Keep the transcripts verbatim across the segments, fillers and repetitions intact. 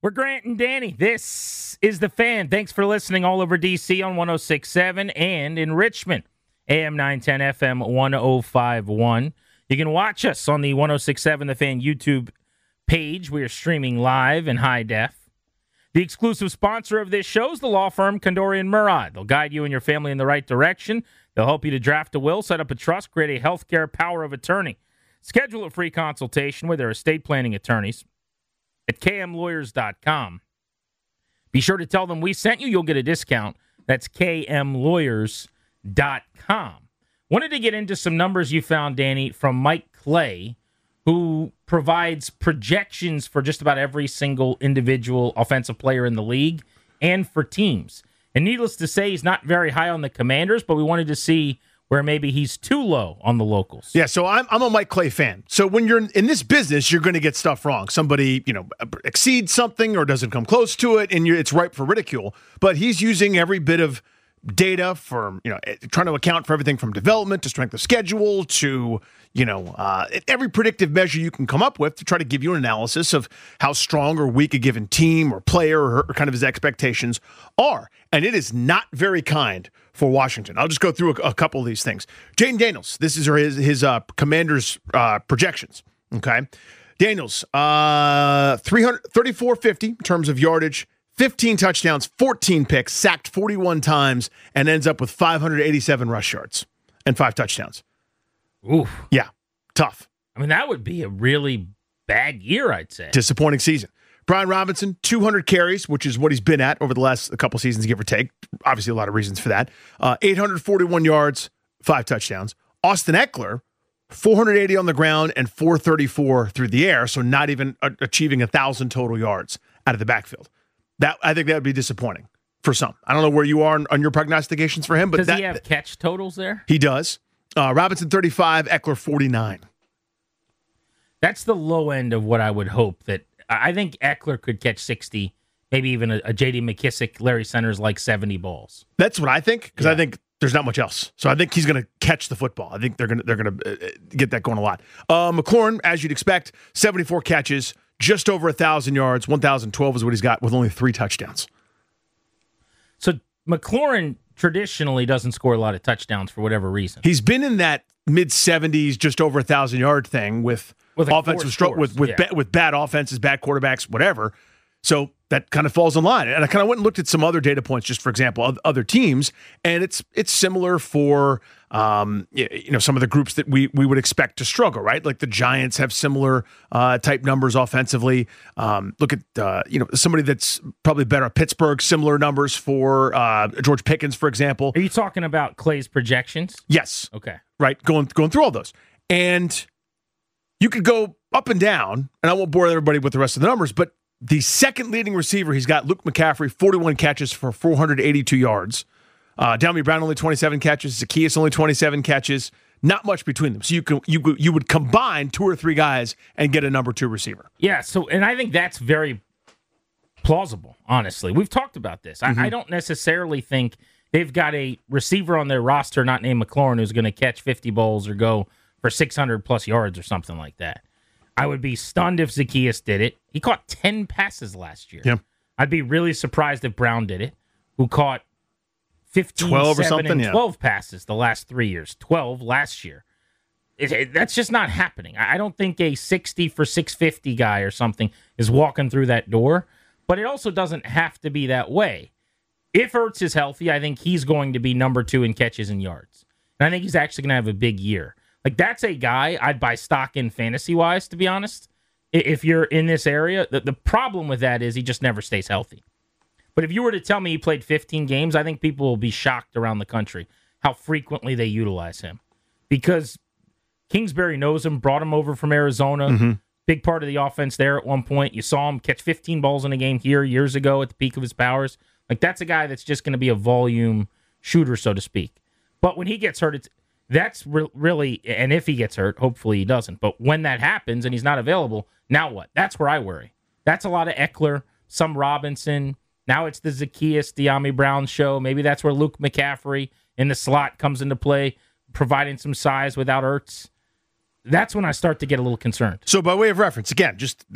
We're Grant and Danny. This is The Fan. Thanks for listening all over D C on one oh six point seven and in Richmond, A M nine ten, F M one oh five point one. You can watch us on the one oh six point seven The Fan YouTube page. We are streaming live in high def. The exclusive sponsor of this show is the law firm Condori and Murad. They'll guide you and your family in the right direction. They'll help you to draft a will, set up a trust, create a healthcare power of attorney. Schedule a free consultation with their estate planning attorneys at k m lawyers dot com. Be sure to tell them we sent you. You'll get a discount. That's k m lawyers dot com. Wanted to get into some numbers you found, Danny, from Mike Clay, who provides projections for just about every single individual offensive player in the league and for teams. And needless to say, he's not very high on the Commanders, but we wanted to see where maybe he's too low on the locals. Yeah, so I'm I'm a Mike Clay fan. So when you're in this business, you're going to get stuff wrong. Somebody, you know, exceeds something or doesn't come close to it, and you're, it's ripe for ridicule. But he's using every bit of data for, you know, trying to account for everything from development to strength of schedule to, you know, uh, every predictive measure you can come up with to try to give you an analysis of how strong or weak a given team or player or, or kind of his expectations are. And it is not very kind for Washington. I'll just go through a, a couple of these things. Jaden Daniels, this is his, his uh, Commanders uh, projections, okay? Daniels, uh, thirty-four fifty in terms of yardage, fifteen touchdowns, fourteen picks, sacked forty-one times, and ends up with five hundred eighty-seven rush yards and five touchdowns. Oof. Yeah, tough. I mean, that would be a really bad year, I'd say. Disappointing season. Brian Robinson, two hundred carries, which is what he's been at over the last couple seasons, give or take. Obviously, a lot of reasons for that. Uh, eight hundred forty-one yards, five touchdowns. Austin Eckler, four hundred eighty on the ground and four thirty-four through the air, so not even a- achieving one thousand total yards out of the backfield. That I think that would be disappointing for some. I don't know where you are on, on your prognostications for him, but does that, he have catch totals there? He does. Uh, Robinson thirty-five, Eckler forty-nine. That's the low end of what I would hope. That I think Eckler could catch sixty, maybe even a, a J D McKissick, Larry Centers like seventy balls. That's what I think, because yeah. I think there's not much else. So I think he's going to catch the football. I think they're going to they're going to uh, get that going a lot. Uh, McLaurin, as you'd expect, seventy-four catches, just over one thousand yards. one thousand twelve is what he's got with only three touchdowns. So McLaurin traditionally doesn't score a lot of touchdowns for whatever reason. He's been in that mid-seventies, just over one thousand yard thing with, with like offensive stro- with with, yeah. ba- with bad offenses, bad quarterbacks, whatever. So that kind of falls in line. And I kind of went and looked at some other data points, just for example, of other teams, and it's it's similar for um, you know some of the groups that we we would expect to struggle, right? Like the Giants have similar uh, type numbers offensively. Um, look at uh, you know somebody that's probably better at Pittsburgh, similar numbers for uh, George Pickens, for example. Are you talking about Clay's projections? Yes. Okay. Right, going going through all those, and you could go up and down, and I won't bore everybody with the rest of the numbers, but the second leading receiver, he's got Luke McCaffrey, forty-one catches for four hundred eighty-two yards. Uh, Downey Brown only twenty-seven catches. Zacchaeus only twenty-seven catches. Not much between them. So you can you you would combine two or three guys and get a number two receiver. Yeah. So, and I think that's very plausible. Honestly, we've talked about this. Mm-hmm. I, I don't necessarily think they've got a receiver on their roster not named McLaurin who's going to catch fifty balls or go for six hundred plus yards or something like that. I would be stunned if Zacchaeus did it. He caught ten passes last year. Yeah. I'd be really surprised if Brown did it, who caught fifteen, twelve or seven, something, and yeah. twelve passes the last three years. twelve last year. It, it, that's just not happening. I don't think a sixty for six fifty guy or something is walking through that door, but it also doesn't have to be that way. If Ertz is healthy, I think he's going to be number two in catches and yards. And I think he's actually going to have a big year. Like, that's a guy I'd buy stock in fantasy-wise, to be honest. If you're in this area, the, the problem with that is he just never stays healthy. But if you were to tell me he played fifteen games, I think people will be shocked around the country how frequently they utilize him. Because Kingsbury knows him, brought him over from Arizona, mm-hmm. big part of the offense there at one point. You saw him catch fifteen balls in a game here years ago at the peak of his powers. Like, that's a guy that's just going to be a volume shooter, so to speak. But when he gets hurt, it's That's re- really, and if he gets hurt, hopefully he doesn't. But when that happens and he's not available, now what? That's where I worry. That's a lot of Eckler, some Robinson. Now it's the Zacchaeus, De'Ami Brown show. Maybe that's where Luke McCaffrey in the slot comes into play, providing some size without Ertz. That's when I start to get a little concerned. So by way of reference, again, just this is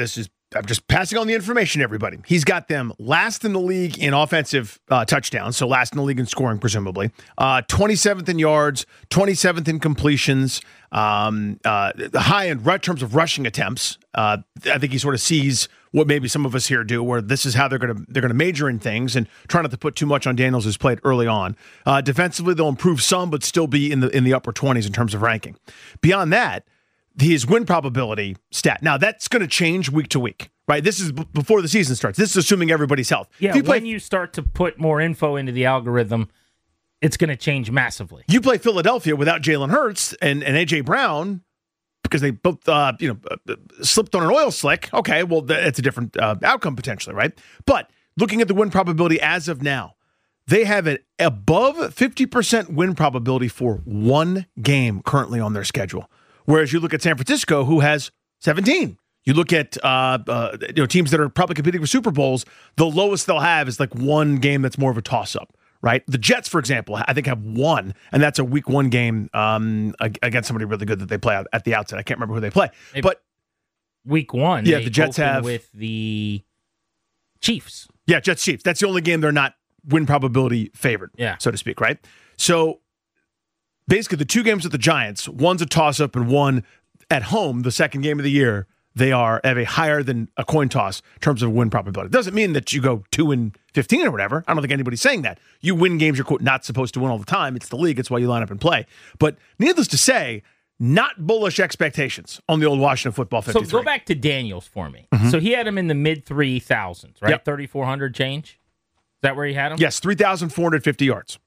I'm just passing on the information, everybody. He's got them last in the league in offensive uh, touchdowns, so last in the league in scoring, presumably. Uh, twenty-seventh in yards, twenty-seventh in completions, um, uh, high in in terms of rushing attempts. Uh, I think he sort of sees what maybe some of us here do, where this is how they're going to they're going to major in things and try not to put too much on Daniels, who's played early on. Uh, defensively, they'll improve some, but still be in the in the upper twenties in terms of ranking. Beyond that, his win probability stat. Now, that's going to change week to week, right? This is b- before the season starts. This is assuming everybody's health. Yeah, if you play, when you start to put more info into the algorithm, it's going to change massively. You play Philadelphia without Jalen Hurts and, and A J. Brown because they both uh, you know uh, slipped on an oil slick. Okay, well, th- it's a different uh, outcome potentially, right? But looking at the win probability as of now, they have an above fifty percent win probability for one game currently on their schedule. Whereas you look at San Francisco, who has seventeen. You look at uh, uh, you know teams that are probably competing for Super Bowls, the lowest they'll have is like one game that's more of a toss-up, right? The Jets, for example, I think have one, and that's a week one game um, against somebody really good that they play at the outset. I can't remember who they play. They, but week one, yeah, the Jets have with the Chiefs. Yeah, Jets Chiefs. That's the only game they're not win probability favored, yeah. so to speak, right? So basically, the two games with the Giants, one's a toss-up and one at home, the second game of the year, they are have a higher than a coin toss in terms of win probability. It doesn't mean that you go two and fifteen or whatever. I don't think anybody's saying that. You win games you're quote, not supposed to win all the time. It's the league. It's why you line up and play. But needless to say, not bullish expectations on the old Washington football fifty-three. So go back to Daniels for me. Mm-hmm. So he had him in the mid three thousands, right? Yep. thirty-four hundred change? Is that where he had him? Yes, three thousand four hundred fifty yards.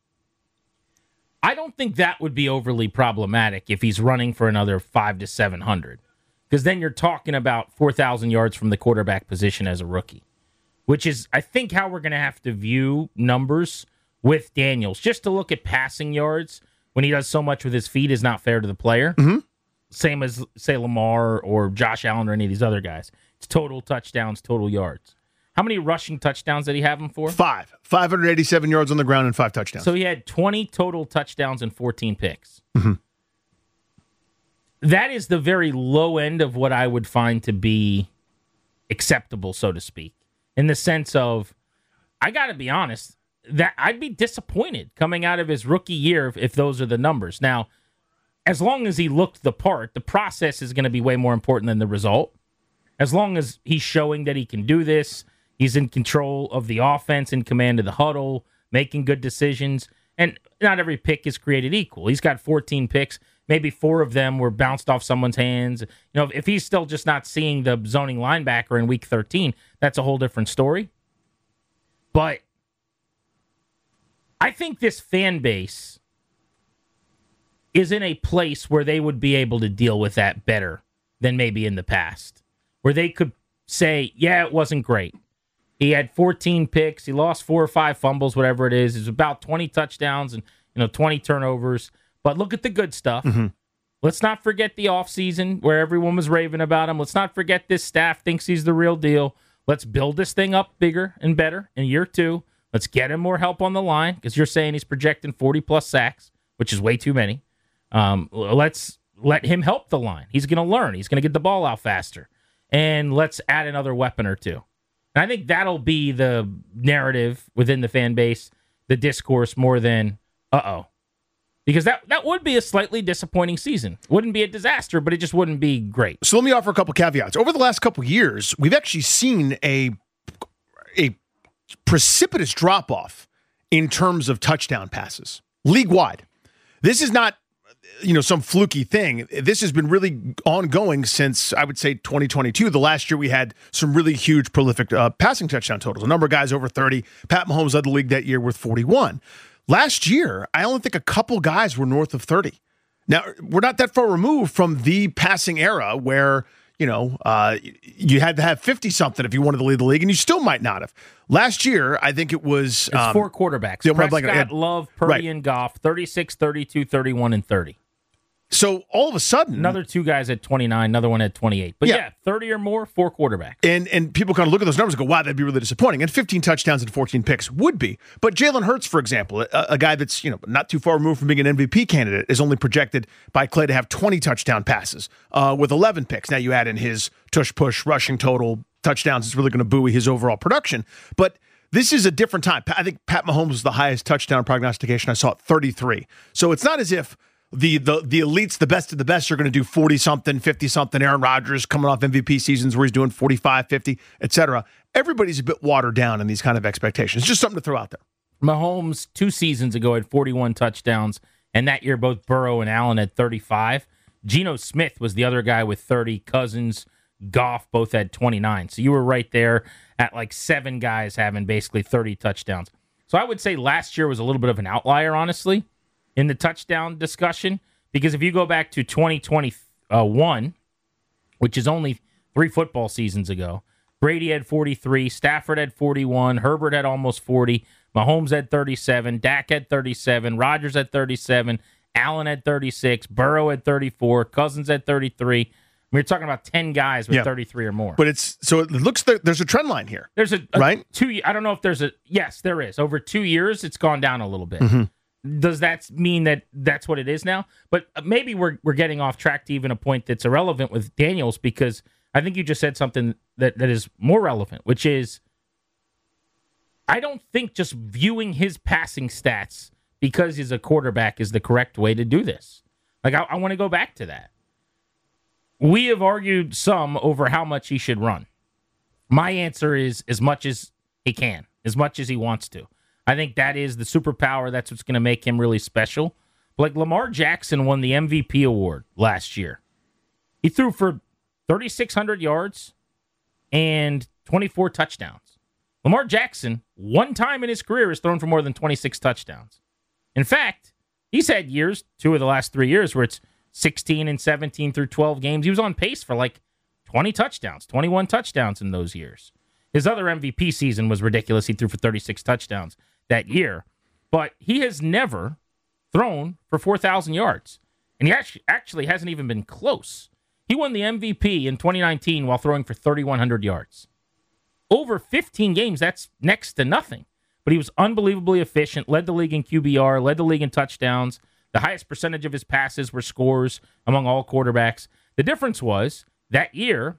I don't think that would be overly problematic if he's running for another five to seven hundred, because then you're talking about four thousand yards from the quarterback position as a rookie, which is, I think, how we're going to have to view numbers with Daniels. Just to look at passing yards when he does so much with his feet is not fair to the player. Mm-hmm. Same as, say, Lamar or Josh Allen or any of these other guys. It's total touchdowns, total yards. How many rushing touchdowns did he have him for? Five. five hundred eighty-seven yards on the ground and five touchdowns. So he had twenty total touchdowns and fourteen picks. Mm-hmm. That is the very low end of what I would find to be acceptable, so to speak, in the sense of, I got to be honest, that I'd be disappointed coming out of his rookie year if, if those are the numbers. Now, as long as he looked the part, the process is going to be way more important than the result. As long as he's showing that he can do this, he's in control of the offense, in command of the huddle, making good decisions. And not every pick is created equal. He's got fourteen picks. Maybe four of them were bounced off someone's hands. You know, if he's still just not seeing the zoning linebacker in week thirteen, that's a whole different story. But I think this fan base is in a place where they would be able to deal with that better than maybe in the past, where they could say, yeah, it wasn't great. He had fourteen picks. He lost four or five fumbles, whatever it is. It's about twenty touchdowns and, you know, twenty turnovers. But look at the good stuff. Mm-hmm. Let's not forget the offseason where everyone was raving about him. Let's not forget this staff thinks he's the real deal. Let's build this thing up bigger and better in year two. Let's get him more help on the line, because you're saying he's projecting forty-plus sacks, which is way too many. Um, let's let him help the line. He's going to learn. He's going to get the ball out faster. And let's add another weapon or two. And I think that'll be the narrative within the fan base, the discourse, more than, uh-oh. Because that, that would be a slightly disappointing season. Wouldn't be a disaster, but it just wouldn't be great. So let me offer a couple caveats. Over the last couple years, we've actually seen a, a precipitous drop-off in terms of touchdown passes, league-wide. This is not, you know, some fluky thing. This has been really ongoing since, I would say, twenty twenty-two. The last year we had some really huge, prolific uh, passing touchdown totals. A number of guys over thirty. Pat Mahomes led the league that year with forty-one. Last year, I only think a couple guys were north of thirty. Now, we're not that far removed from the passing era where, you know, uh, you had to have fifty-something if you wanted to lead the league, and you still might not have. Last year, I think it was... It's um, four quarterbacks. Yeah, Prescott, like, Love, Purdy, right. and Goff, thirty-six, thirty-two, thirty-one, and thirty. So all of a sudden... Another two guys at twenty-nine, another one at twenty-eight. But yeah, yeah thirty or more, four quarterbacks. And and people kind of look at those numbers and go, wow, that'd be really disappointing. And fifteen touchdowns and fourteen picks would be. But Jalen Hurts, for example, a, a guy that's, you know, not too far removed from being an M V P candidate, is only projected by Clay to have twenty touchdown passes uh, with eleven picks. Now you add in his tush-push rushing total, touchdowns is really going to buoy his overall production. But this is a different time. I think Pat Mahomes was the highest touchdown prognostication I saw at thirty-three. So it's not as if the the the elites, the best of the best, are going to do forty-something, fifty-something. Aaron Rodgers coming off M V P seasons where he's doing forty-five, fifty, et cetera. Everybody's a bit watered down in these kind of expectations. It's just something to throw out there. Mahomes, two seasons ago, had forty-one touchdowns, and that year both Burrow and Allen had thirty-five. Geno Smith was the other guy with thirty. Cousins, Goff both had twenty-nine. So you were right there at like seven guys having basically thirty touchdowns. So I would say last year was a little bit of an outlier, honestly, in the touchdown discussion, because if you go back to twenty twenty-one, which is only three football seasons ago, Brady had forty-three, Stafford had forty-one, Herbert had almost forty, Mahomes had thirty-seven, Dak had thirty-seven, Rodgers had thirty-seven, Allen had thirty-six, Burrow had thirty-four, Cousins had thirty-three. We're talking about ten guys with yeah. thirty-three or more. But it's so it looks like there's a trend line here. There's a, a right two. I don't know if there's a yes, there is. Over two years, it's gone down a little bit. Mm-hmm. Does that mean that that's what it is now? But maybe we're we're getting off track to even a point that's irrelevant with Daniels, because I think you just said something that, that is more relevant, which is I don't think just viewing his passing stats because he's a quarterback is the correct way to do this. Like, I, I want to go back to that. We have argued some over how much he should run. My answer is as much as he can, as much as he wants to. I think that is the superpower. That's what's going to make him really special. But like Lamar Jackson won the M V P award last year. He threw for thirty-six hundred yards and twenty-four touchdowns. Lamar Jackson, one time in his career, has thrown for more than twenty-six touchdowns. In fact, he's had years, two of the last three years, where it's sixteen and seventeen through twelve games. He was on pace for like twenty touchdowns, twenty-one touchdowns in those years. His other M V P season was ridiculous. He threw for thirty-six touchdowns that year. But he has never thrown for four thousand yards. And he actually, actually hasn't even been close. He won the M V P in twenty nineteen while throwing for thirty-one hundred yards. Over fifteen games, that's next to nothing. But he was unbelievably efficient, led the league in Q B R, led the league in touchdowns. The highest percentage of his passes were scores among all quarterbacks. The difference was that year,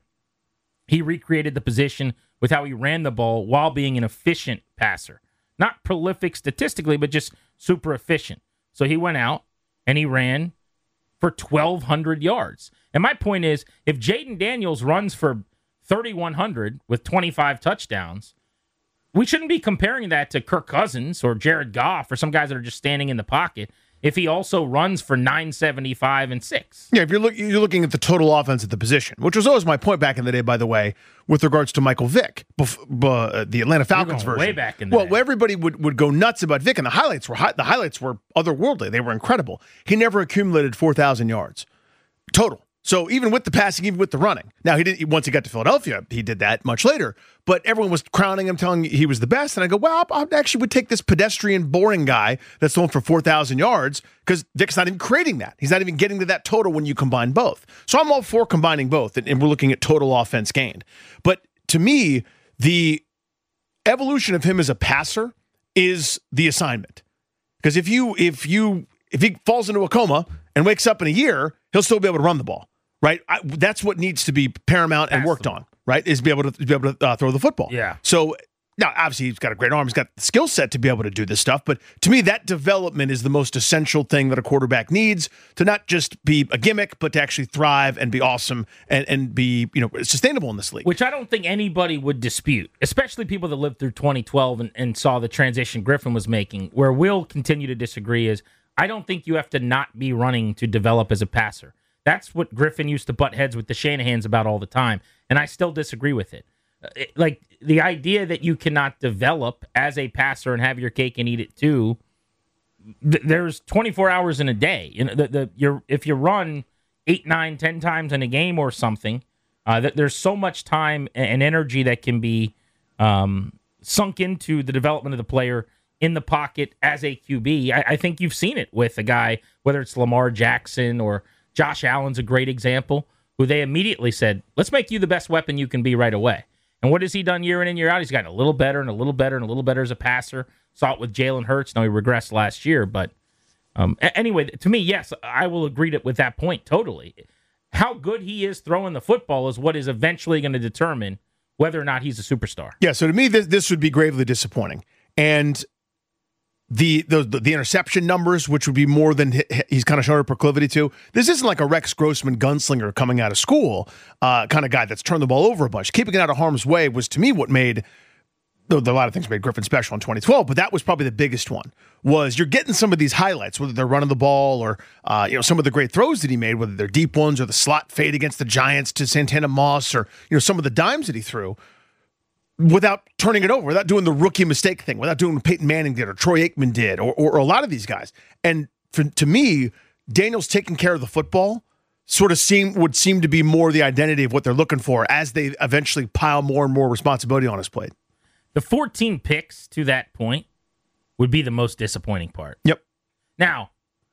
he recreated the position with how he ran the ball while being an efficient passer. Not prolific statistically, but just super efficient. So he went out and he ran for twelve hundred yards. And my point is, if Jaden Daniels runs for thirty-one hundred with twenty-five touchdowns, we shouldn't be comparing that to Kirk Cousins or Jared Goff or some guys that are just standing in the pocket if he also runs for nine seventy-five and six. Yeah, if you're, look, you're looking at the total offense at the position, which was always my point back in the day, by the way, with regards to Michael Vick, bef- uh, the Atlanta Falcons version. Way back in the well, day. everybody would, would go nuts about Vick, and the highlights were high, the highlights were otherworldly. They were incredible. He never accumulated four thousand yards total. So even with the passing, even with the running. Now, he didn't. Once he got to Philadelphia, he did that much later. But everyone was crowning him, telling he was the best. And I go, well, I actually would take this pedestrian, boring guy that's throwing for four thousand yards because Vick's not even creating that. He's not even getting to that total when you combine both. So I'm all for combining both, and, and we're looking at total offense gained. But to me, the evolution of him as a passer is the assignment. Because if you if you if he falls into a coma and wakes up in a year, he'll still be able to run the ball. Right, I, that's what needs to be paramount and worked on. Right, is be able to be able to uh, throw the football. Yeah. So now, obviously, he's got a great arm. He's got the skill set to be able to do this stuff. But to me, that development is the most essential thing that a quarterback needs to not just be a gimmick, but to actually thrive and be awesome and, and be you know sustainable in this league. Which I don't think anybody would dispute, especially people that lived through twenty twelve and, and saw the transition Griffin was making. Where we'll continue to disagree is I don't think you have to not be running to develop as a passer. That's what Griffin used to butt heads with the Shanahans about all the time, and I still disagree with it. it. Like, the idea that you cannot develop as a passer and have your cake and eat it too, th- there's twenty-four hours in a day. You know, the, the, you're, if you run eight, nine, ten times in a game or something, uh, that there's so much time and energy that can be um, sunk into the development of the player in the pocket as a Q B. I, I think you've seen it with a guy, whether it's Lamar Jackson or Josh Allen's a great example, who they immediately said, let's make you the best weapon you can be right away. And what has he done year in and year out? He's gotten a little better and a little better and a little better as a passer. Saw it with Jalen Hurts. Now he regressed last year. But um, anyway, to me, yes, I will agree to, with that point totally. How good he is throwing the football is what is eventually going to determine whether or not he's a superstar. Yeah, so to me, this, this would be gravely disappointing. And the, the the interception numbers, which would be more than he, he's kind of shown a proclivity to, this isn't like a Rex Grossman gunslinger coming out of school uh, kind of guy that's turned the ball over a bunch. Keeping it out of harm's way was, to me, what made, though a lot of things made Griffin special in twenty twelve, but that was probably the biggest one, was you're getting some of these highlights, whether they're running the ball or uh, you know, some of the great throws that he made, whether they're deep ones or the slot fade against the Giants to Santana Moss, or you know, some of the dimes that he threw, without turning it over, without doing the rookie mistake thing, without doing what Peyton Manning did or Troy Aikman did, or, or, or a lot of these guys. And for, to me, Daniels taking care of the football sort of seem would seem to be more the identity of what they're looking for as they eventually pile more and more responsibility on his plate. The fourteen picks to that point would be the most disappointing part. Yep. Now,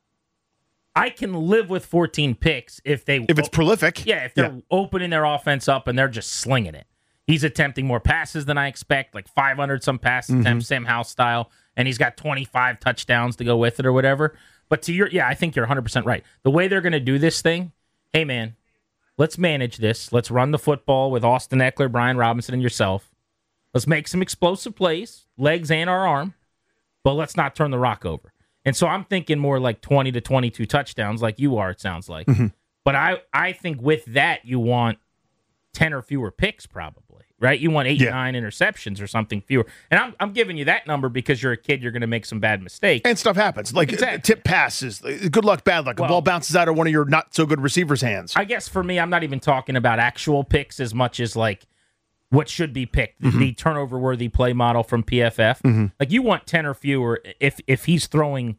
I can live with fourteen picks if they if it's prolific. Yeah, if they're yeah. opening their offense up and they're just slinging it. He's attempting more passes than I expect, like five hundred some pass mm-hmm. attempts, Sam Howell style, and he's got twenty-five touchdowns to go with it or whatever. But to your, yeah, I think you're one hundred percent right. The way they're going to do this thing, hey, man, let's manage this. Let's run the football with Austin Eckler, Brian Robinson, and yourself. Let's make some explosive plays, legs and our arm, but let's not turn the rock over. And so I'm thinking more like twenty to twenty-two touchdowns like you are, it sounds like. Mm-hmm. But I, I think with that, you want ten or fewer picks probably, right? You want eight, yeah. nine interceptions or something fewer. And I'm I'm giving you that number because you're a kid, you're going to make some bad mistakes. And stuff happens. Like exactly. tip passes, good luck, bad luck. Well, a ball bounces out of one of your not-so-good receivers' hands. I guess for me, I'm not even talking about actual picks as much as like what should be picked, mm-hmm. the turnover-worthy play model from P F F. Mm-hmm. Like you want ten or fewer if if he's throwing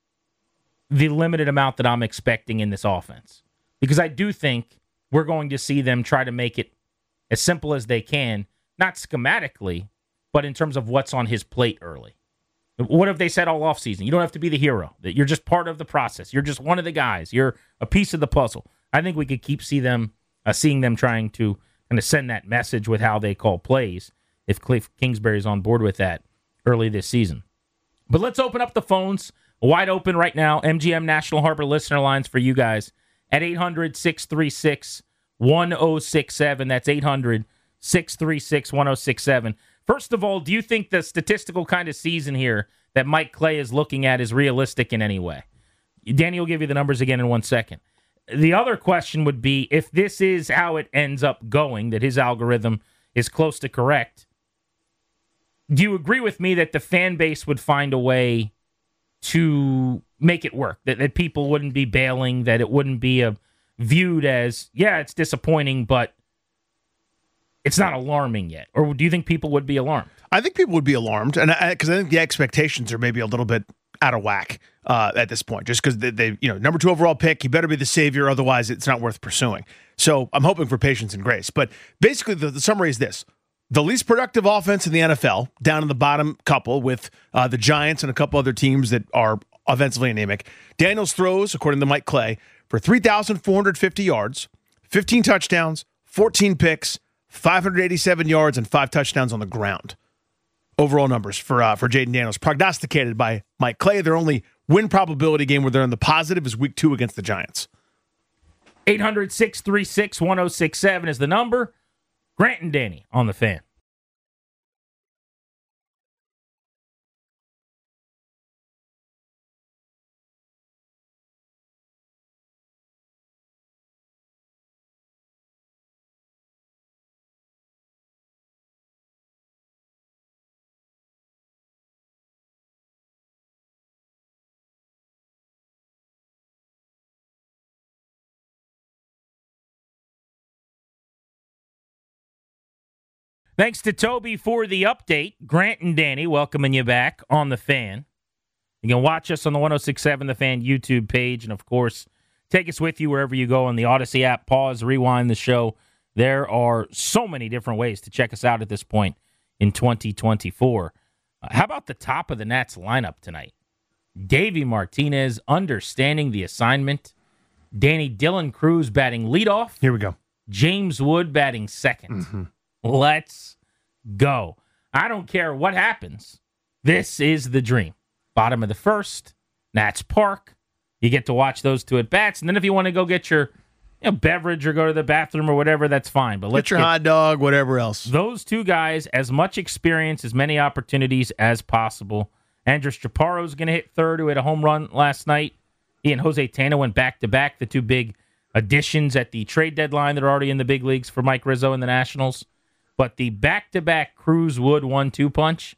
the limited amount that I'm expecting in this offense. Because I do think we're going to see them try to make it as simple as they can, not schematically, but in terms of what's on his plate early. What have they said all offseason? You don't have to be the hero. That you're just part of the process. You're just one of the guys. You're a piece of the puzzle. I think we could keep see them, uh, seeing them trying to kind of send that message with how they call plays if Cliff Kingsbury's on board with that early this season. But let's open up the phones. Wide open right now. M G M National Harbor listener lines for you guys at eight hundred, six three six, one oh six seven. That's eight hundred, six three six, one oh six seven. First of all, do you think the statistical kind of season here that Mike Clay is looking at is realistic in any way? Danny will give you the numbers again in one second. The other question would be, if this is how it ends up going, that his algorithm is close to correct, do you agree with me that the fan base would find a way to make it work, that, that people wouldn't be bailing, that it wouldn't be a, viewed as, yeah, it's disappointing, but it's not alarming yet? Or do you think people would be alarmed? I think people would be alarmed, and because I, I think the expectations are maybe a little bit out of whack uh, at this point, just because they, they, you know, number two overall pick, he better be the savior, otherwise it's not worth pursuing. So I'm hoping for patience and grace. But basically, the, the summary is this. The least productive offense in the N F L, down in the bottom couple with uh, the Giants and a couple other teams that are offensively anemic. Daniels throws, according to Mike Clay, for three thousand four hundred fifty yards, fifteen touchdowns, fourteen picks, five hundred eighty-seven yards, and five touchdowns on the ground. Overall numbers for uh, for Jayden Daniels, prognosticated by Mike Clay. Their only win probability game where they're in the positive is week two against the Giants. eight hundred, six three six, one oh six seven is the number. Grant and Danny on the Fan. Thanks to Toby for the update. Grant and Danny welcoming you back on The Fan. You can watch us on the one oh six seven The Fan YouTube page, and, of course, take us with you wherever you go on the Odyssey app. Pause, rewind the show. There are so many different ways to check us out at this point in twenty twenty-four. Uh, how about the top of the Nats lineup tonight? Davey Martinez understanding the assignment. Danny Dylan Cruz batting leadoff. Here we go. James Wood batting second. Mm-hmm. Let's go. I don't care what happens. This is the dream. Bottom of the first, Nats Park. You get to watch those two at bats. And then if you want to go get your you know, beverage or go to the bathroom or whatever, that's fine. But let's get your get hot dog, whatever else. Those two guys, as much experience, as many opportunities as possible. Andres Chaparro's going to hit third, who had a home run last night. He and Jose Tena went back-to-back, the two big additions at the trade deadline that are already in the big leagues for Mike Rizzo and the Nationals. But the back-to-back Cruz Wood one two punch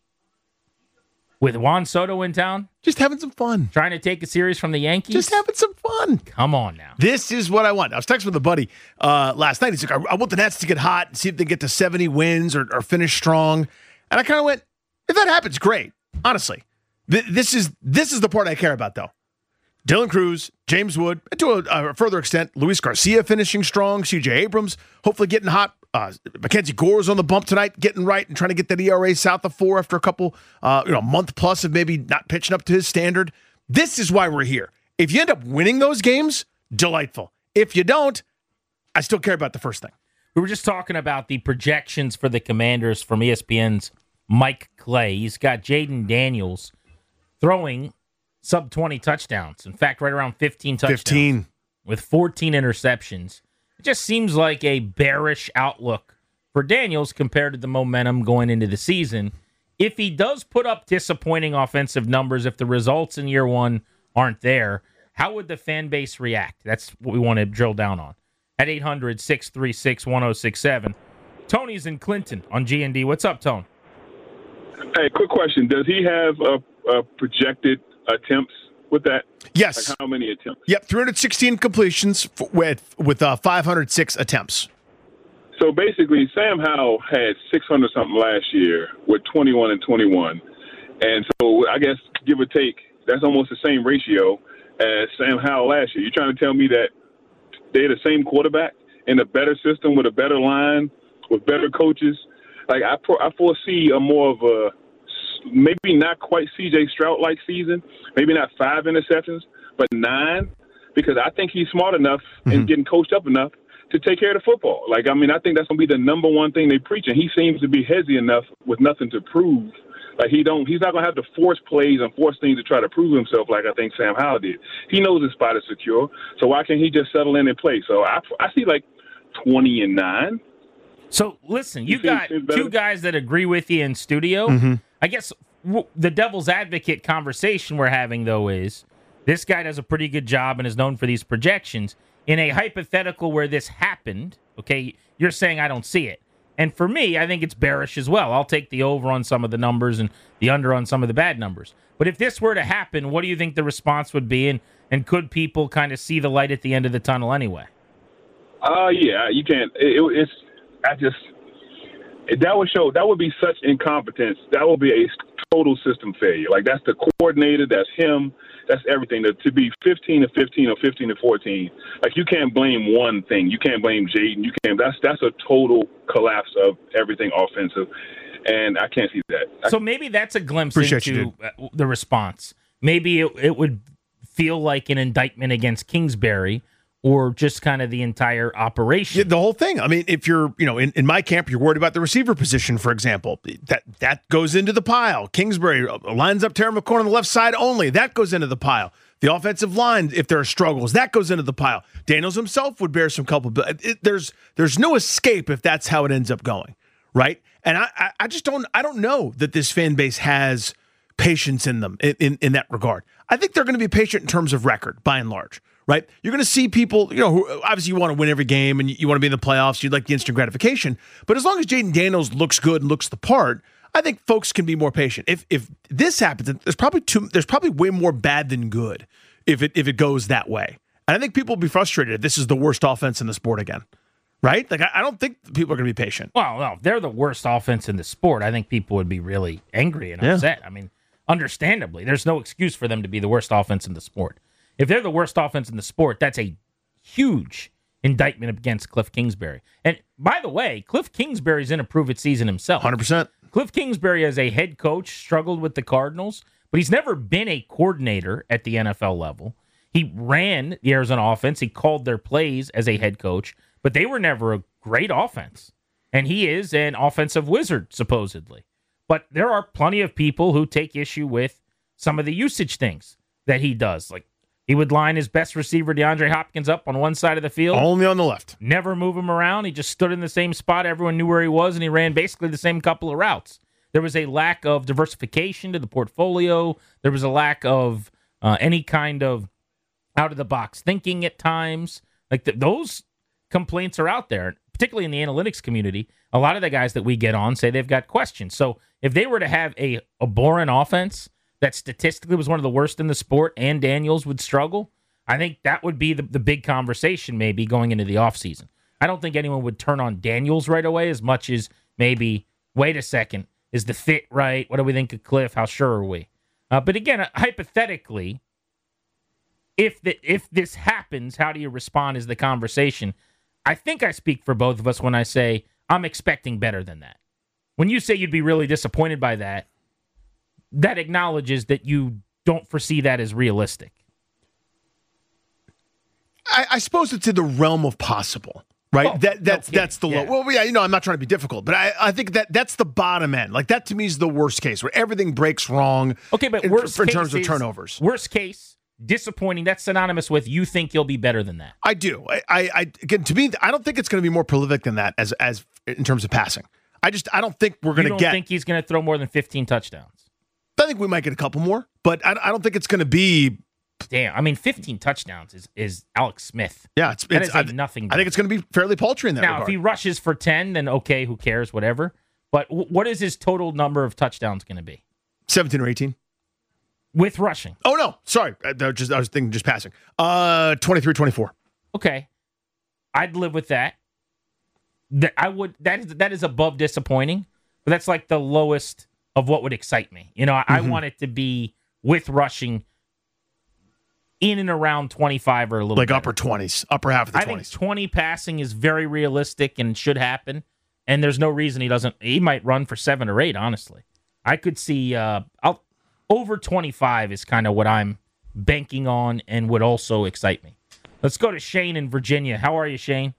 with Juan Soto in town. Just having some fun. Trying to take a series from the Yankees. Just having some fun. Come on now. This is what I want. I was texting with a buddy uh, last night. He's like, I, I want the Nats to get hot and see if they get to seventy wins or, or finish strong. And I kind of went, if that happens, great. Honestly. Th- this is this is the part I care about, though. Dylan Cruz, James Wood, and to a, a further extent, Luis Garcia finishing strong, C J Abrams hopefully getting hot. Uh, Mackenzie Gore's on the bump tonight, getting right and trying to get that E R A south of four after a couple, uh, you know, month plus of maybe not pitching up to his standard. This is why we're here. If you end up winning those games, delightful. If you don't, I still care about the first thing. We were just talking about the projections for the Commanders from E S P N's Mike Clay. He's got Jaden Daniels throwing sub twenty touchdowns. In fact, right around fifteen touchdowns. fifteen. With fourteen interceptions. It just seems like a bearish outlook for Daniels compared to the momentum going into the season. If he does put up disappointing offensive numbers, if the results in year one aren't there, how would the fan base react? That's what we want to drill down on. At eight hundred, six three six, one oh six seven. Tony's in Clinton on G and D. What's up, Tone? Hey, quick question. Does he have a, a projected attempts with that? Yes. Like how many attempts? Yep, three hundred sixteen completions f- with with uh, five hundred six attempts. So basically, Sam Howell had six hundred something last year with twenty-one and twenty-one. And so I guess, give or take, that's almost the same ratio as Sam Howell last year. You're trying to tell me that they're the same quarterback in a better system with a better line, with better coaches? Like, I, I foresee a more of a, maybe not quite C J Stroud-like season, maybe not five interceptions, but nine, because I think he's smart enough mm-hmm. and getting coached up enough to take care of the football. Like, I mean, I think that's going to be the number one thing they preach, and he seems to be heady enough with nothing to prove. Like, he don't, he's not going to have to force plays and force things to try to prove himself like I think Sam Howell did. He knows his spot is secure, so why can't he just settle in and play? So I, I see, like, twenty and nine. So, listen, you, you got two guys that agree with you in studio. Mm-hmm. I guess w- the devil's advocate conversation we're having, though, is this guy does a pretty good job and is known for these projections. In a hypothetical where this happened, okay, you're saying I don't see it. And for me, I think it's bearish as well. I'll take the over on some of the numbers and the under on some of the bad numbers. But if this were to happen, what do you think the response would be? And, and could people kind of see the light at the end of the tunnel anyway? Uh, yeah, you can't. It, it's, I just, that would show, that would be such incompetence. That would be a total system failure. Like, that's the coordinator, that's him, that's everything. To, to be fifteen to fifteen or fifteen to fourteen, like, you can't blame one thing. You can't blame Jaden. You can't, that's, that's a total collapse of everything offensive. And I can't see that. So maybe that's a glimpse Appreciate into the response. Maybe it, it would feel like an indictment against Kingsbury, or just kind of the entire operation. Yeah, the whole thing. I mean, if you're, you know, in, in my camp, you're worried about the receiver position, for example. That that goes into the pile. Kingsbury lines up Terry McCorn on the left side only. That goes into the pile. The offensive line, if there are struggles, that goes into the pile. Daniels himself would bear some culpability. It, there's there's no escape if that's how it ends up going, right? And I, I, I just don't I don't know that this fan base has patience in them in, in, in that regard. I think they're going to be patient in terms of record, by and large. Right? You're going to see people, you know, who obviously you want to win every game and you want to be in the playoffs. You'd like the instant gratification. But as long as Jaden Daniels looks good and looks the part, I think folks can be more patient. If if this happens, there's probably too, there's probably way more bad than good if it if it goes that way. And I think people will be frustrated if this is the worst offense in the sport again. Right? Like, I, I don't think people are going to be patient. Well, no, if they're the worst offense in the sport, I think people would be really angry and yeah. upset. I mean, understandably, there's no excuse for them to be the worst offense in the sport. If they're the worst offense in the sport, that's a huge indictment against Cliff Kingsbury. And by the way, Cliff Kingsbury's in a prove-it season himself. one hundred percent. Cliff Kingsbury, as a head coach, struggled with the Cardinals, but he's never been a coordinator at the N F L level. He ran the Arizona offense. He called their plays as a head coach, but they were never a great offense. And he is an offensive wizard, supposedly. But there are plenty of people who take issue with some of the usage things that he does, like, He would line his best receiver, DeAndre Hopkins, up on one side of the field. Only on the left. Never move him around. He just stood in the same spot. Everyone knew where he was, and he ran basically the same couple of routes. There was a lack of diversification to the portfolio. There was a lack of uh, any kind of out-of-the-box thinking at times. Like the, those complaints are out there, particularly in the analytics community. A lot of the guys that we get on say they've got questions. So if they were to have a, a boring offense that statistically was one of the worst in the sport and Daniels would struggle, I think that would be the, the big conversation maybe going into the offseason. I don't think anyone would turn on Daniels right away as much as maybe, wait a second, is the fit right? What do we think of Cliff? How sure are we? Uh, but again, hypothetically, if the, if this happens, how do you respond is the conversation. I think I speak for both of us when I say I'm expecting better than that. When you say you'd be really disappointed by that, that acknowledges that you don't foresee that as realistic. I, I suppose it's in the realm of possible, right? Oh, that that's no that's the yeah. low. Well, yeah, you know, I'm not trying to be difficult, but I, I think that that's the bottom end. Like that to me is the worst case where everything breaks wrong. Okay, but in, worst in case terms of is, turnovers. Worst case, disappointing. That's synonymous with you think you'll be better than that. I do. I, I, I again, to me, I don't think it's going to be more prolific than that as as in terms of passing. I just I don't think we're going to get. You don't think he's going to throw more than fifteen touchdowns? I think we might get a couple more, but I, I don't think it's going to be. Damn, I mean, fifteen touchdowns is, is Alex Smith. Yeah, it's, that it's is I, like nothing. I think it's going to be fairly paltry in that now, regard. if he rushes for ten, then okay, who cares, whatever. But w- what is his total number of touchdowns going to be? seventeen or eighteen with rushing. Oh no, sorry, I, I, was just, I was thinking just passing. Uh, twenty-three, twenty-four Okay, I'd live with that. That I would. That is that is above disappointing, but that's like the lowest of what would excite me. You know, I, mm-hmm. I want it to be with rushing in and around twenty-five or a little like better. upper twenties, upper half of the I twenties. think twenty passing is very realistic and should happen. And there's no reason he doesn't. He might run for seven or eight. Honestly, I could see. Uh, I'll, over twenty-five is kind of what I'm banking on and would also excite me. Let's go to Shane in Virginia. How are you, Shane?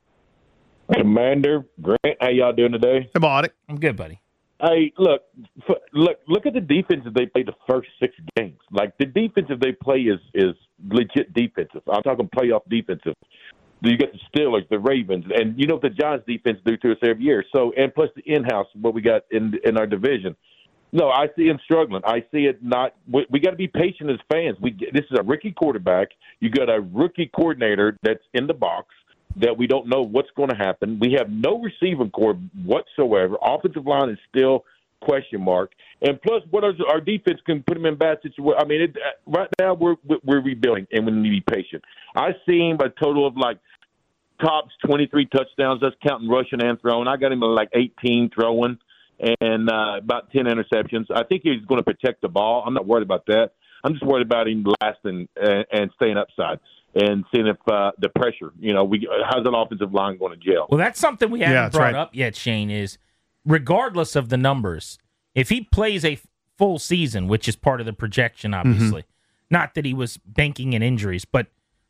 Commander Grant, how y'all doing today? About it. I'm good, buddy. Hey, look, f- look, look at the defense that they played the first six games. Like the defensive they play is is legit defensive. I'm talking playoff defensive. You get the Steelers, the Ravens, and you know what the Giants defense do to us every year. So, and plus the in-house, what we got in in our division. No, I see him struggling. I see it not. We, we got to be patient as fans. We this is a rookie quarterback. You got a rookie coordinator that's in the box that we don't know what's going to happen. We have no receiving core whatsoever. Offensive line is still question mark. And plus, what are, our defense can put them in bad situations. I mean, it, right now we're we're rebuilding, and we need to be patient. I seen a total of like tops twenty-three touchdowns. That's counting rushing and throwing. I got him at like eighteen throwing and uh, about ten interceptions. I think he's going to protect the ball. I'm not worried about that. I'm just worried about him lasting and, and staying upside and seeing if uh, the pressure, you know, we how's that offensive line going to gel? Well, that's something we haven't yeah, brought right. up yet, Shane, is regardless of the numbers, if he plays a full season, which is part of the projection, obviously, mm-hmm. not that he was banking in injuries, but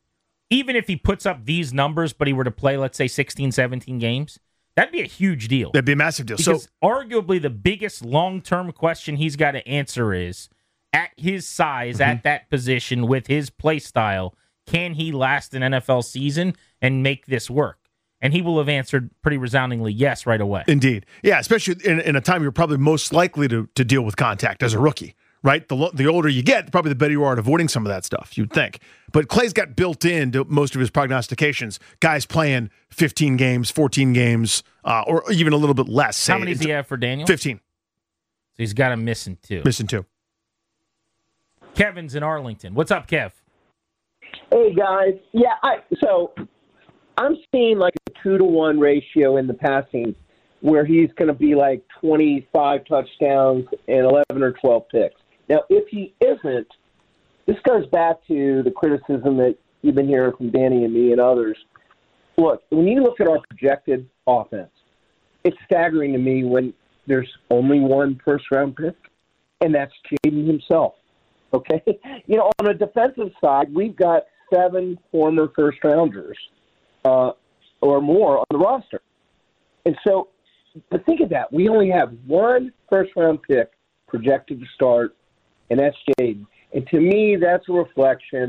even if he puts up these numbers, but he were to play, let's say, sixteen, seventeen games, that'd be a huge deal. That'd be a massive deal. Because so, arguably the biggest long-term question he's got to answer is, at his size, mm-hmm. at that position, with his play style, can he last an N F L season and make this work? And he will have answered pretty resoundingly yes right away. Indeed. Yeah, especially in, in a time you're probably most likely to, to deal with contact as a rookie, right? The the older you get, probably the better you are at avoiding some of that stuff, you'd think. But Clay's got built into most of his prognostications, guys playing fifteen games, fourteen games, uh, or even a little bit less. Say, How many does he have for Daniel? fifteen. So he's got him missing two. Missing two. Kevin's in Arlington. What's up, Kev? Hey, guys. Yeah, I, so I'm seeing like a two to one ratio in the passing where he's going to be like twenty-five touchdowns and eleven or twelve picks. Now, if he isn't, this goes back to the criticism that you've been hearing from Danny and me and others. Look, when you look at our projected offense, it's staggering to me when there's only one first-round pick, and that's Jaden himself. Okay? You know, on the defensive side, we've got seven former first-rounders uh, or more on the roster. And so, but think of that. We only have one first-round pick projected to start, and that's Jaden. And to me, that's a reflection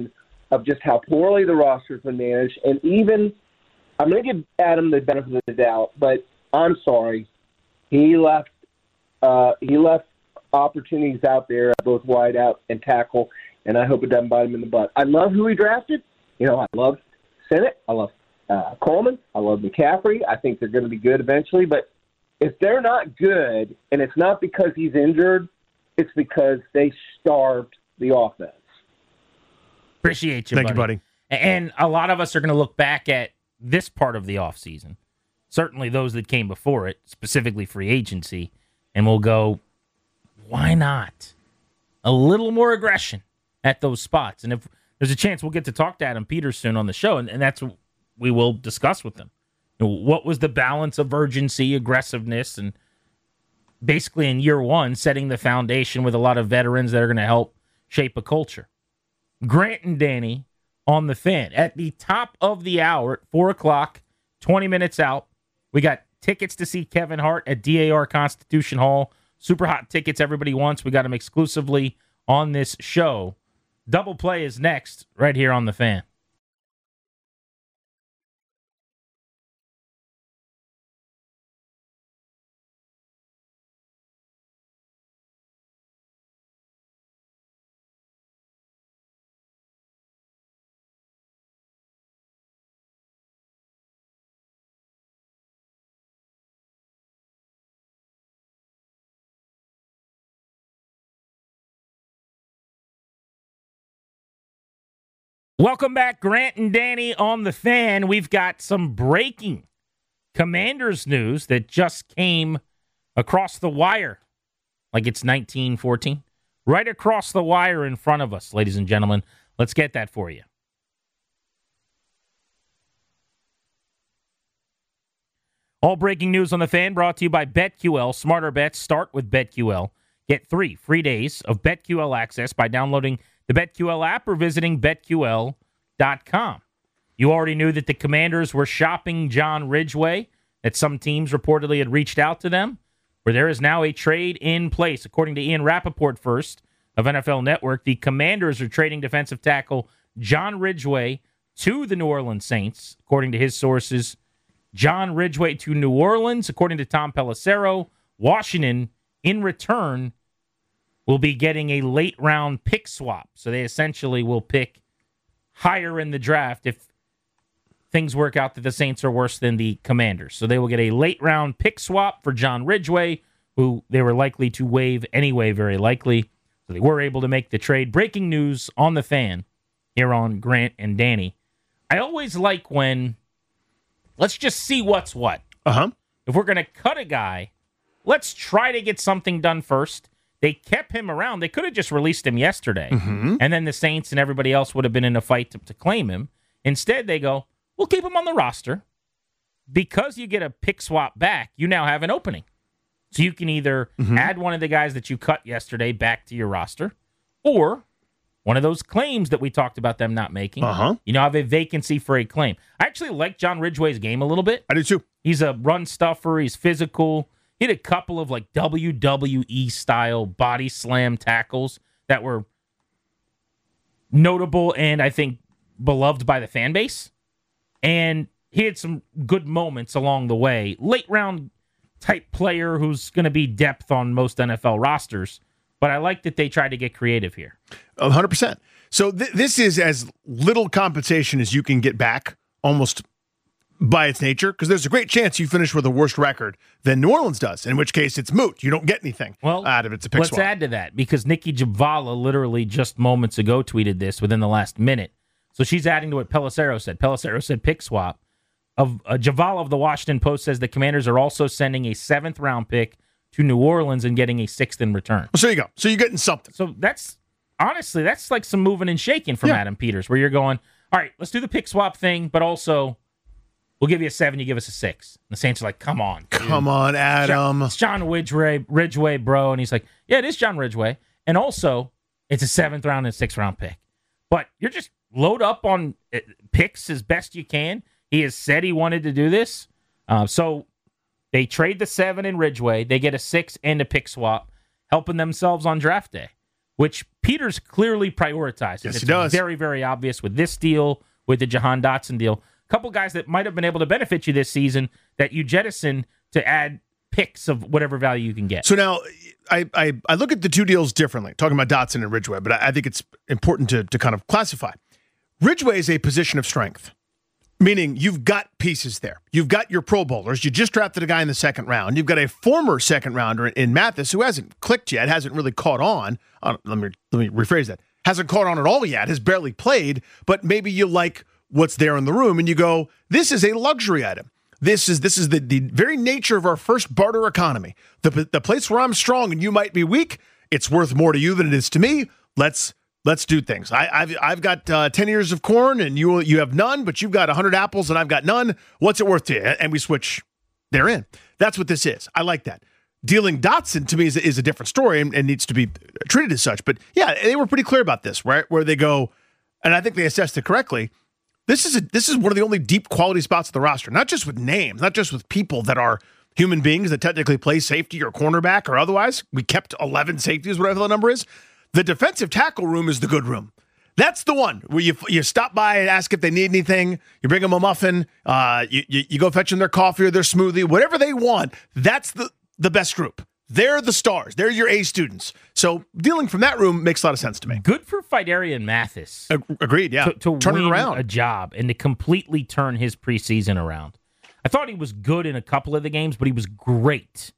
of just how poorly the roster's been managed. And even, I'm going to give Adam the benefit of the doubt, but I'm sorry. He left uh, he left opportunities out there at both wide out and tackle, and I hope it doesn't bite him in the butt. I love who he drafted. You know, I love Sennett. I love uh, Coleman. I love McCaffrey. I think they're going to be good eventually. But if they're not good, and it's not because he's injured, it's because they starved the offense. Appreciate you, Thank buddy. you, buddy. And a lot of us are going to look back at this part of the offseason, certainly those that came before it, specifically free agency, and we'll go, why not? A little more aggression at those spots. And if there's a chance we'll get to talk to Adam Peters soon on the show, and, and that's what we will discuss with them. You know, what was the balance of urgency, aggressiveness, and basically in year one, setting the foundation with a lot of veterans that are going to help shape a culture. Grant and Danny on the Fan. At the top of the hour, at four o'clock, twenty minutes out, we got tickets to see Kevin Hart at D A R Constitution Hall. Super hot tickets everybody wants. We got them exclusively on this show. Double Play is next, right here on the Fan. Welcome back, Grant and Danny on the Fan. We've got some breaking Commanders news that just came across the wire, like it's nineteen fourteen. Right across the wire in front of us, ladies and gentlemen. Let's get that for you. All breaking news on the Fan brought to you by BetQL. Smarter bets start with BetQL. Get three free days of BetQL access by downloading the BetQL app or visiting bet Q L dot com. You already knew that the Commanders were shopping John Ridgeway, that some teams reportedly had reached out to them, where there is now a trade in place. According to Ian Rappaport first of N F L Network, the Commanders are trading defensive tackle John Ridgeway to the New Orleans Saints. According to his sources, John Ridgeway to New Orleans. According to Tom Pelissero, Washington, in return, will be getting a late-round pick swap. So they essentially will pick higher in the draft if things work out that the Saints are worse than the Commanders. So they will get a late-round pick swap for John Ridgeway, who they were likely to waive anyway, very likely. So they were able to make the trade. Breaking news on the Fan here on Grant and Danny. I always like when, let's just see what's what. Uh-huh. If we're going to cut a guy, let's try to get something done first. They kept him around. They could have just released him yesterday, mm-hmm. and then the Saints and everybody else would have been in a fight to, to claim him. Instead, they go, we'll keep him on the roster. Because you get a pick swap back, you now have an opening. So you can either mm-hmm. add one of the guys that you cut yesterday back to your roster, or one of those claims that we talked about them not making. Uh-huh. You now have a vacancy for a claim. I actually like John Ridgeway's game a little bit. I do too. He's a run stuffer. He's physical. He had a couple of like W W E-style body slam tackles that were notable and I think beloved by the fan base. And he had some good moments along the way. Late round type player who's going to be depth on most N F L rosters. But I like that they tried to get creative here. one hundred percent. So th- this is as little compensation as you can get back, almost by its nature, because there's a great chance you finish with a worse record than New Orleans does, in which case it's moot. You don't get anything well, out of it. It's a pick let's swap. add to that, because Nikki Javala literally just moments ago tweeted this within the last minute. So she's adding to what Pelissero said. Pelissero said pick swap. Of uh, Javala of the Washington Post says the Commanders are also sending a seventh round pick to New Orleans and getting a sixth in return. So there you go. So you're getting something. So that's, honestly, that's like some moving and shaking from yeah. Adam Peters, where you're going, all right, let's do the pick swap thing, but also we'll give you a seven, you give us a six. And the Saints are like, come on, dude. Come on, Adam. It's John Ridgeway, Ridgeway, bro. And he's like, yeah, it is John Ridgeway. And also, it's a seventh round and sixth round pick. But you're just load up on picks as best you can. He has said he wanted to do this. Uh, so they trade the seven in Ridgeway. They get a six and a pick swap, helping themselves on draft day, which Peters clearly prioritizes. Yes, it's he does. Very, very obvious with this deal, with the Jahan Dotson deal. A couple guys that might have been able to benefit you this season that you jettison to add picks of whatever value you can get. So now I, I, I look at the two deals differently, talking about Dotson and Ridgeway, but I, I think it's important to, to kind of classify. Ridgeway is a position of strength, meaning you've got pieces there. You've got your Pro Bowlers. You just drafted a guy in the second round. You've got a former second rounder in Mathis who hasn't clicked yet, hasn't really caught on. Uh, let me let me rephrase that. Hasn't caught on at all yet, has barely played, but maybe you like what's there in the room and you go, this is a luxury item. This is this is the, the very nature of our first barter economy. The, the place where I'm strong and you might be weak, it's worth more to you than it is to me. Let's let's do things. I, I've I've got uh, ten ears of corn and you you have none, but you've got one hundred apples and I've got none. What's it worth to you? And we switch therein. That's what this is. I like that. Dealing Dotson to me is, is a different story and, and needs to be treated as such. But yeah, they were pretty clear about this, right? Where they go, and I think they assessed it correctly. This is a, this is one of the only deep quality spots of the roster, not just with names, not just with people that are human beings that technically play safety or cornerback or otherwise. We kept eleven safeties, whatever the number is. The defensive tackle room is the good room. That's the one where you you stop by and ask if they need anything. You bring them a muffin. Uh, you, you you go fetch them their coffee or their smoothie, whatever they want. That's the the best group. They're the stars. They're your A students. So dealing from that room makes a lot of sense to me. Good for Fidarian Mathis. Ag- agreed, yeah. To, to turn win it around. a job and to completely turn his preseason around. I thought he was good in a couple of the games, but he was great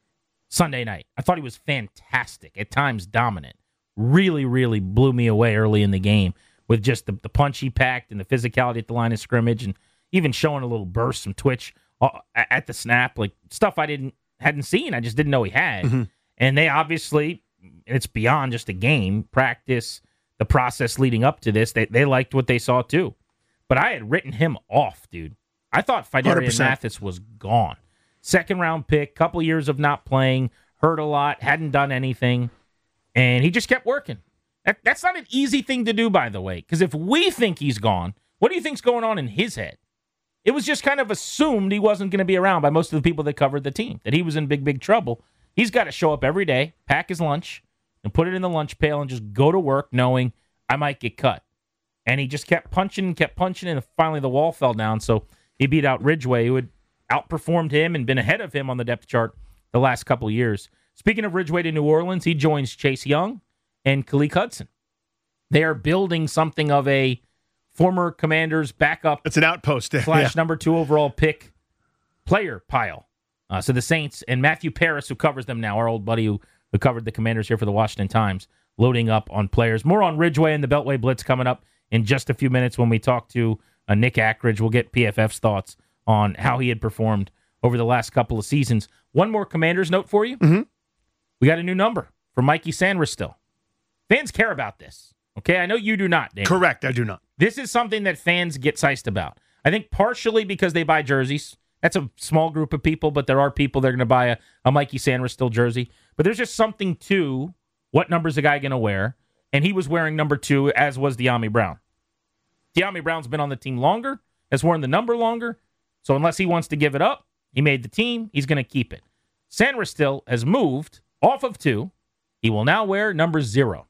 Sunday night. I thought he was fantastic, at times dominant. Really, really blew me away early in the game with just the, the punch he packed and the physicality at the line of scrimmage and even showing a little burst, some twitch at the snap, like stuff I didn't hadn't seen. I just didn't know he had. Mm-hmm. And they obviously, and it's beyond just a game, practice, the process leading up to this, they, they liked what they saw too. But I had written him off, dude. I thought Fidarian Mathis was gone. Second round pick, couple years of not playing, hurt a lot, hadn't done anything, and he just kept working. That, that's not an easy thing to do, by the way, because if we think he's gone, what do you think's going on in his head? It was just kind of assumed he wasn't going to be around by most of the people that covered the team, that he was in big, big trouble. He's got to show up every day, pack his lunch, and put it in the lunch pail and just go to work knowing I might get cut. And he just kept punching and kept punching, and finally the wall fell down. So he beat out Ridgeway, who had outperformed him and been ahead of him on the depth chart the last couple of years. Speaking of Ridgeway to New Orleans, he joins Chase Young and Khaleke Hudson. They are building something of a former Commanders backup. It's an outpost. Slash yeah. number two overall pick player pile. Uh, so the Saints and Matthew Paris, who covers them now, our old buddy who, who covered the Commanders here for the Washington Times, loading up on players. More on Ridgeway and the Beltway Blitz coming up in just a few minutes when we talk to uh, Nick Ackridge. We'll get P F F's thoughts on how he had performed over the last couple of seasons. One more Commanders note for you. Mm-hmm. We got a new number for Mikey Sanders. Fans care about this. Okay, I know you do not, Daniel. Correct, I do not. This is something that fans get psyched about. I think partially because they buy jerseys. That's a small group of people, but there are people that are going to buy a, a Mikey Sanders jersey. But there's just something to what number's the guy going to wear. And he was wearing number two, as was De'Ami Brown. De'Ami Brown's been on the team longer, has worn the number longer. So unless he wants to give it up, he made the team, he's going to keep it. Sanders still has moved off of two. He will now wear number zero.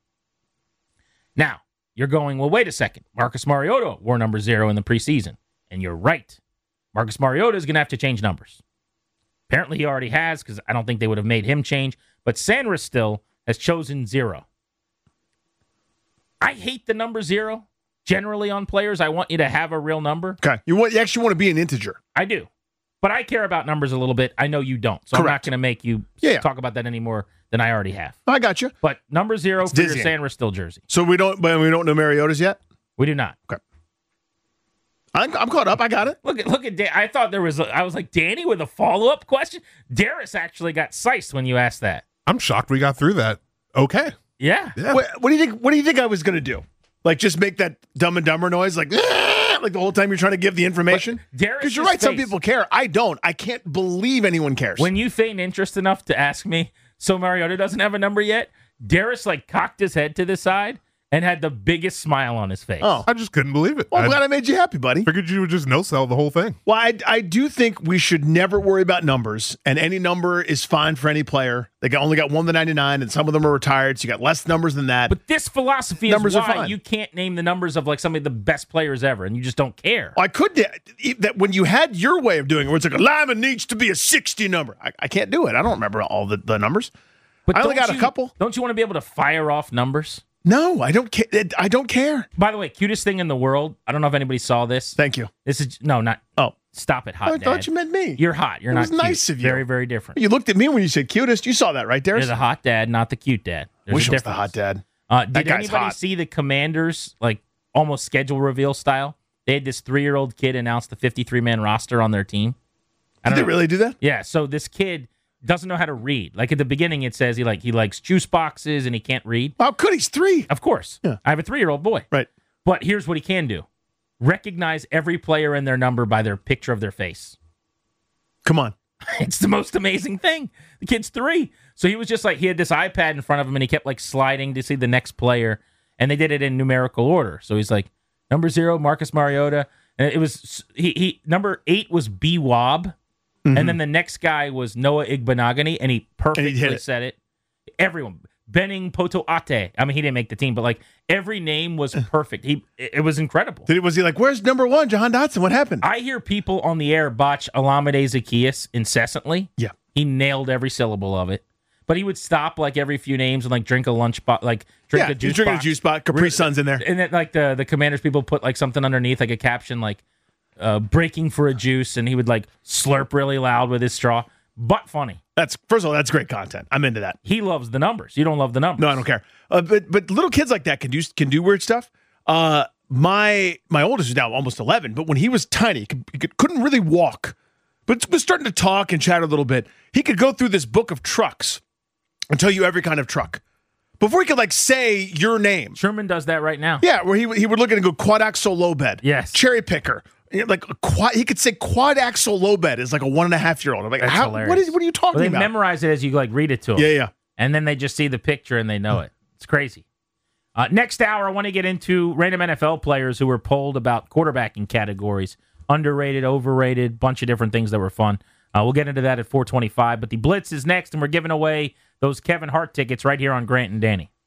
Now, you're going, well, wait a second. Marcus Mariota wore number zero in the preseason. And you're right. Marcus Mariota is going to have to change numbers. Apparently he already has, because I don't think they would have made him change. But Sanders still has chosen zero. I hate the number zero generally on players. I want you to have a real number. Okay. You want you actually want to be an integer. I do. But I care about numbers a little bit. I know you don't. So Correct. I'm not going to make you yeah, yeah. talk about that anymore than I already have. I got you. But number zero it's for dizzying. your Sanders still jersey. So we don't but we don't know Mariota's yet? We do not. Okay. I'm, I'm caught up. I got it. Look at look at. Dan- I thought there was. A, I was like, Danny with a follow up question. Darius actually got siced when you asked that. I'm shocked we got through that. Okay. Yeah. yeah. What, what do you think? What do you think I was going to do? Like just make that Dumb and Dumber noise, like like the whole time you're trying to give the information. Because you're right. Face, some people care. I don't. I can't believe anyone cares. When you feign interest enough to ask me, so Mariota doesn't have a number yet. Darius like cocked his head to the side and had the biggest smile on his face. Oh. I just couldn't believe it. Well, I'm I glad I made you happy, buddy. figured you would just no sell the whole thing. Well, I, I do think we should never worry about numbers, and any number is fine for any player. They got, only got one to ninety-nine, and some of them are retired, so you got less numbers than that. But this philosophy Numbers is are why fine. you can't name the numbers of like some of the best players ever, and you just don't care. I could that when you had your way of doing it, where it's like a lineman needs to be a sixty number. I, I can't do it. I don't remember all the, the numbers. But I only don't got a you- couple. Don't you want to be able to fire off numbers? No, I don't care. I don't care. By the way, cutest thing in the world. I don't know if anybody saw this. Thank you. This is no, not. Oh, Stop it, hot I dad. thought you meant me. You're hot. You're It not was cute. nice of you. Very, very different. You looked at me when you said cutest. You saw that, right, You're Darius? the hot dad, not the cute dad. There's Wish a I was the difference. hot dad. Uh, did That guy's anybody hot. see the Commanders like almost schedule reveal style? They had this three-year-old kid announce the fifty-three man roster on their team. I Did don't they know. really do that? Yeah. So this kid doesn't know how to read. Like at the beginning, it says he like he likes juice boxes and he can't read. How could he's three? Of course, Yeah. I have a three-year-old boy. Right. But here's what he can do: recognize every player and their number by their picture of their face. Come on. It's the most amazing thing. The kid's three. So he was just like, he had this iPad in front of him and he kept like sliding to see the next player. And they did it in numerical order. So he's like, number zero, Marcus Mariota. And it was, he, he number eight was B Wob. Mm-hmm. And then the next guy was Noah Igbenogany. And he perfectly hit it. said it. Everyone. Benning Poto Ate. I mean, he didn't make the team, but like every name was perfect. He, it, it was incredible. Did he, was he like, where's number one, Jahan Dotson? What happened? I hear people on the air botch Olamide Zacchaeus incessantly. Yeah. He nailed every syllable of it. But he would stop like every few names and like drink a lunch box, like drink yeah, a juice he's drinking box. a juice spot. Capri Sun's in there. And then like the, the Commanders people put like something underneath, like a caption like uh, breaking for a juice. And he would like slurp really loud with his straw. But funny. That's first of all, that's great content. I'm into that. He loves the numbers. You don't love the numbers. No, I don't care. Uh, but but little kids like that can do can do weird stuff. Uh, my my oldest is now almost eleven, but when he was tiny, he, could, he could, couldn't really walk, but was starting to talk and chat a little bit. He could go through this book of trucks and tell you every kind of truck before he could like say your name. Sherman does that right now. Yeah, where he he would look at it and go quad axle low bed. Yes. Cherry picker. You know, like a quad, he could say quad axle low bed is like a one and a half year old. I'm like, That's how, hilarious. what is what are you talking Well, they about? memorize it as you like read it to them. yeah, yeah. And then they just see the picture and they know it. It's crazy. Uh, next hour, I want to get into random N F L players who were polled about quarterbacking categories. Underrated, overrated, bunch of different things that were fun. Uh, we'll get into that at four twenty-five. But the Blitz is next, and we're giving away those Kevin Hart tickets right here on Grant and Danny.